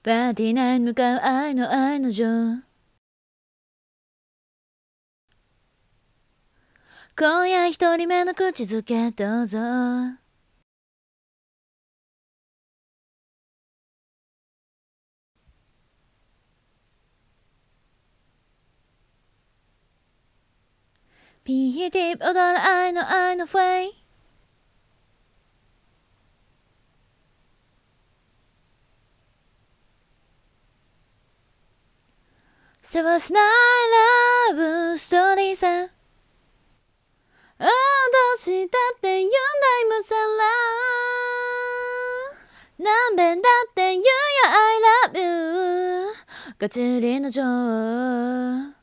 パーティーナイト向かう愛の情。今夜一人目の口づけどうぞ。ピーティー踊る愛のフェイ。せわしないラブストーリーさ。どうしたって言うんだ今さら。何遍だって言うよ I love you。ガチリの情。